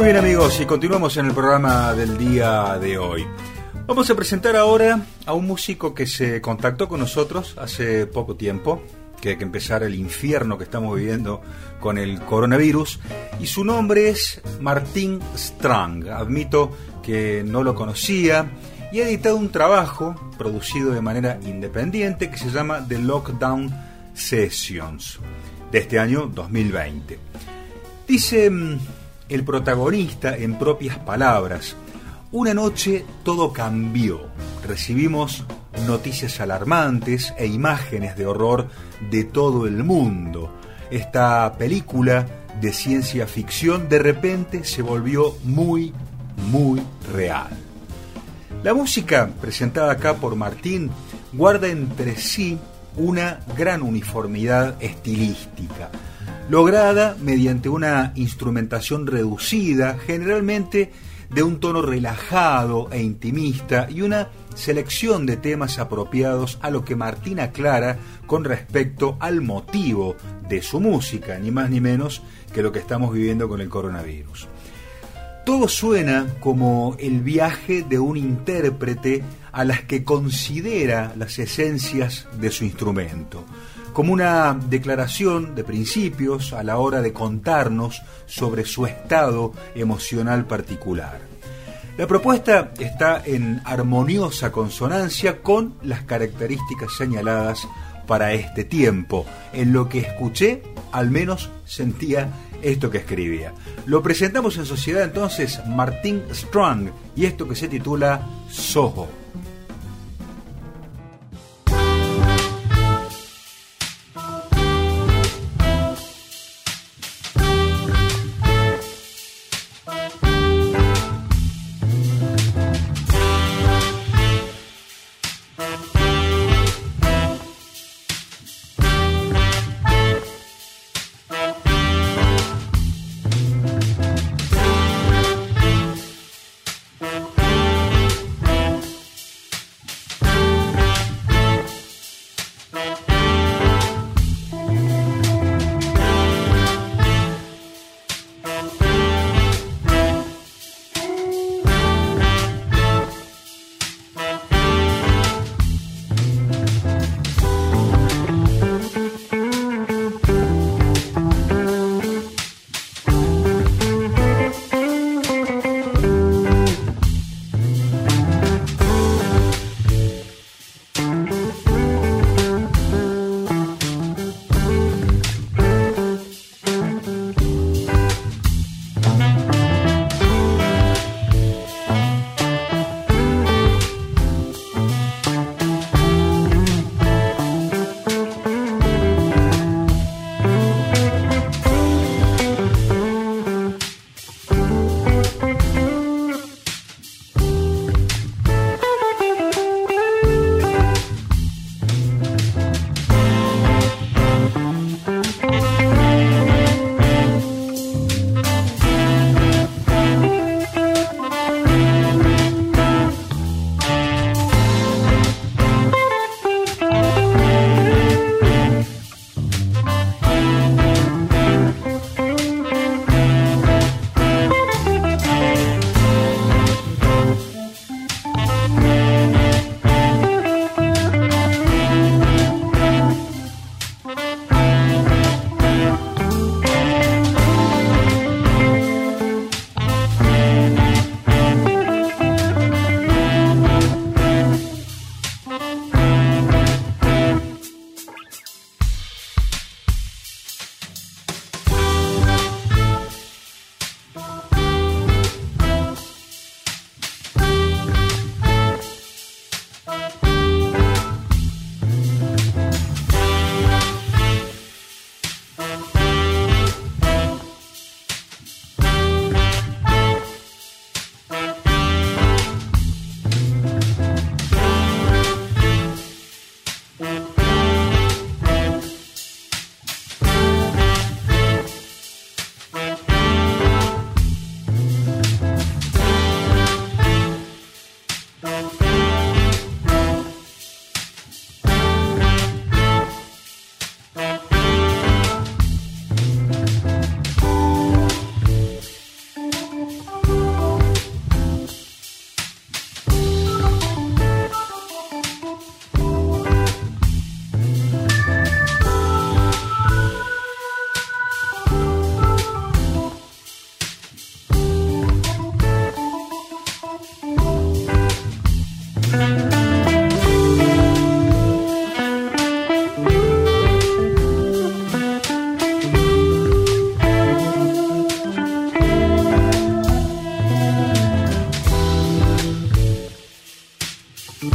Muy bien, amigos, y continuamos en el programa del día de hoy. Vamos a presentar ahora a un músico que se contactó con nosotros hace poco tiempo, que hay que empezar el infierno que estamos viviendo con el coronavirus, y su nombre es Martin Strang. Admito que no lo conocía y ha editado un trabajo producido de manera independiente que se llama The Lockdown Sessions, de este año 2020. Dice el protagonista en propias palabras: una noche todo cambió. Recibimos noticias alarmantes e imágenes de horror de todo el mundo. Esta película de ciencia ficción de repente se volvió muy, muy real. La música presentada acá por Martín guarda entre sí una gran uniformidad estilística, lograda mediante una instrumentación reducida, generalmente de un tono relajado e intimista, y una selección de temas apropiados a lo que Martín aclara con respecto al motivo de su música, ni más ni menos que lo que estamos viviendo con el coronavirus. Todo suena como el viaje de un intérprete a las que considera las esencias de su instrumento, como una declaración de principios a la hora de contarnos sobre su estado emocional particular. La propuesta está en armoniosa consonancia con las características señaladas para este tiempo. En lo que escuché, al menos sentía esto que escribía. Lo presentamos en sociedad entonces, Martin Strang, y esto que se titula Soho.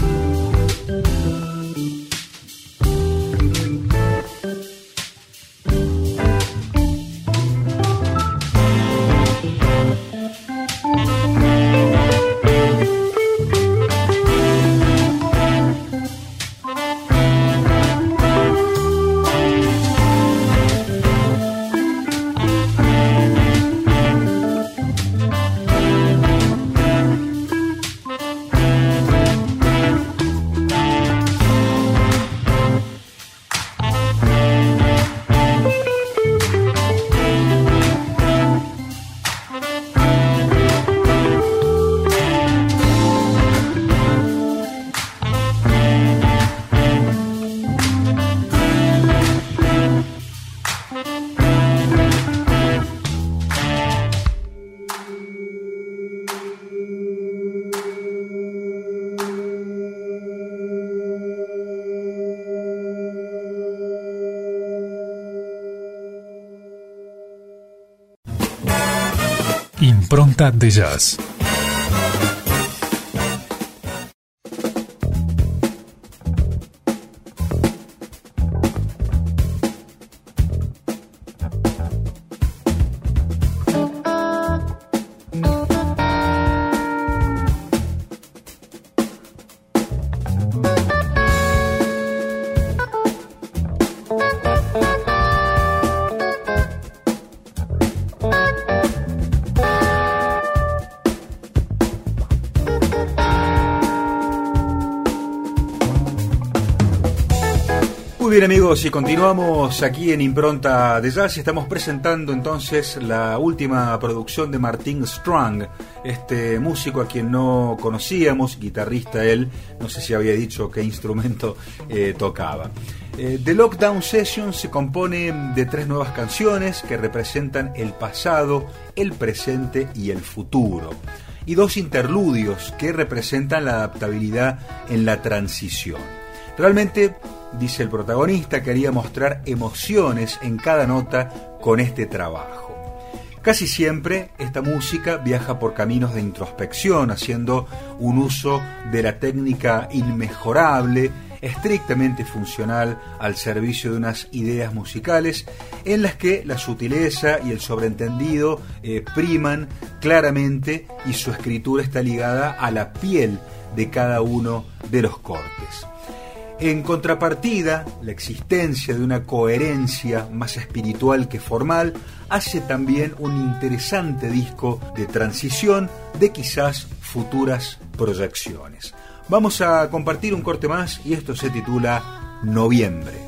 Impronta de Jazz. Muy bien, amigos, y continuamos aquí en Impronta de Jazz. Estamos presentando entonces la última producción de Martin Strong, este músico a quien no conocíamos, guitarrista él, no sé si había dicho qué instrumento tocaba. The Lockdown Session se compone de 3 nuevas canciones que representan el pasado, el presente y el futuro, y 2 interludios que representan la adaptabilidad en la transición. Realmente, dice el protagonista, quería mostrar emociones en cada nota con este trabajo. Casi siempre esta música viaja por caminos de introspección, haciendo un uso de la técnica inmejorable, estrictamente funcional al servicio de unas ideas musicales en las que la sutileza y el sobreentendido priman claramente, y su escritura está ligada a la piel de cada uno de los cortes. En contrapartida, la existencia de una coherencia más espiritual que formal hace también un interesante disco de transición de quizás futuras proyecciones. Vamos a compartir un corte más y esto se titula Noviembre.